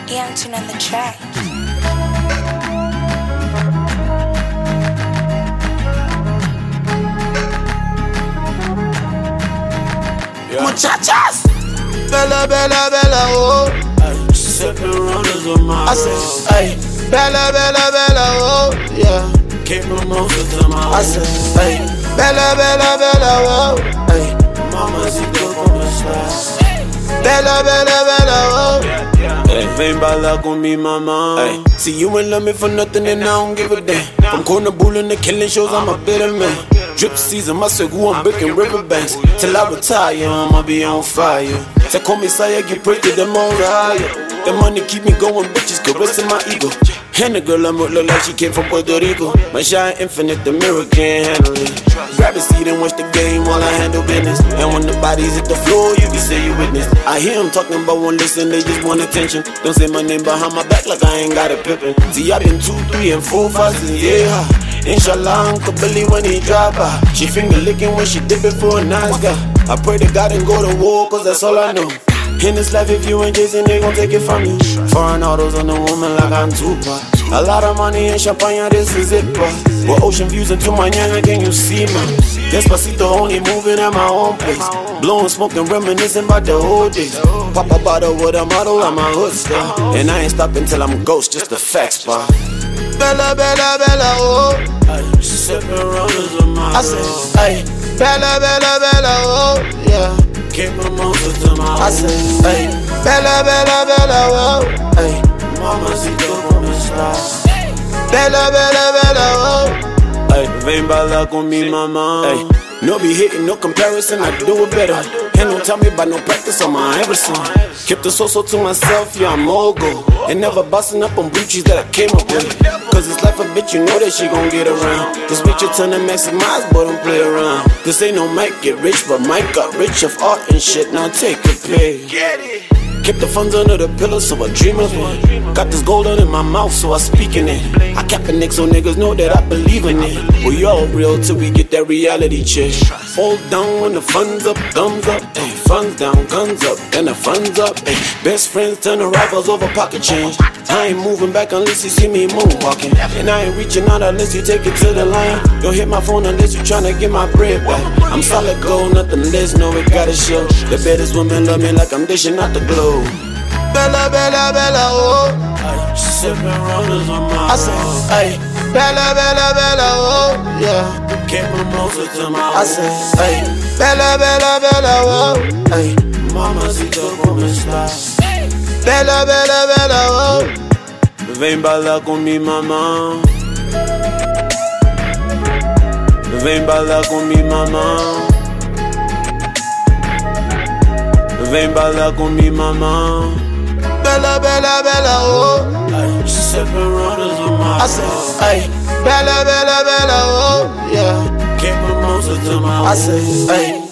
Anton on the track. Muchachas, Bella, Bella, Bella, oh. Ay, sipping runners on my I said, ay, Bella, Bella, Bella, oh, yeah. Keep mimosas to my I said, ay, Bella, Bella, Bella, oh, ay, mama, si tú como estás. Bella, Bella, Bella, oh. Vem bailar con mi mamá. Ay. See you ain't love me for nothing and I don't give a damn. From corner bullying to killing shows, I'm a better man. Drip season, my circle, I'm breaking riverbanks. Till I retire, I'ma be on fire. Say call me Sire, get pretty, them all higher. The money keep me going, bitches caressing my ego. And the girl I'm with look like she came from Puerto Rico. My shine infinite, the mirror can't handle it. Grab a seat and watch the game while I handle business. And when the bodies hit the floor, you can say you witness. I hear them talking about one listen, they just want attention. Don't say my name behind my back like I ain't got a pippin'. See, I been 2, 3, and 4 fases, yeah. Inshallah, Uncle Billy when he drive by. She finger licking when she dip it for a nice guy. I pray to God and go to war, cause that's all I know. In this life, if you ain't chasing, they gon' take it from you. Foreign autos on the woman like I'm Tupac. A lot of money and champagne, this is it, bro. With ocean views into my nyanga, can you see me? Despacito only moving at my own pace. Blowing smoke and reminiscing about the old days. Pop a bottle with a model on my hood still. And I ain't stopping till I'm a ghost, just the facts, bro. Bella, Bella, Bella, oh. Ay, sipping runners on my I said, ay, Bella, Bella, Bella, oh, yeah. Keep mimosas to my I said, ay, Bella, Bella, Bella, oh, ay, mama, si tú como estás. Bella, Bella, Bella, oh. Ay, vem bailar con mi mamá. Ay, no be hitting, no comparison, I do it better. And don't tell me about no practice on my Everson. Kept the so-so to myself, yeah, I'm mogul. And never busting up on breaches that I came up with. Cause it's life a bitch, you know that she gon' get around. Just wait your turn to maximize, boy, don't play around. This ain't no Mike get rich, but Mike got rich of art and shit, now take a pay. Get it. Kept the funds under the pillow, so I dream of it. Got this gold in my mouth, so I speak in it. I cap a neck so niggas know that I believe in it. We all real till we get that reality check. Hold down when the funds up, thumbs up. Ay, funds down, guns up, then the funds up. Ay, best friends turn to rivals over pocket change. I ain't moving back unless you see me moonwalking. And I ain't reaching out unless you take it to the line. Don't hit my phone unless you tryna get my bread back. I'm solid gold, nothing less, no it gotta show. The baddest women love me like I'm dishing out the glow. Bella, Bella, Bella, oh. Ay, sipping runners on my I said, ay, Bella, Bella, Bella, oh, yeah. Keep mimosas to my I said, ay, Bella, Bella, Bella, oh, ay, mama, si tú como estás. Bella, Bella, Bella, oh. Vem bailar con mi mamá. Vem bailar con mi mamá. Vem bailar con mi mamá. Bella, Bella, Bella, oh. Ay, sipping runners on my I said, ay, Bella, Bella, Bella, oh, yeah. Keep mimosas to my I said, ay,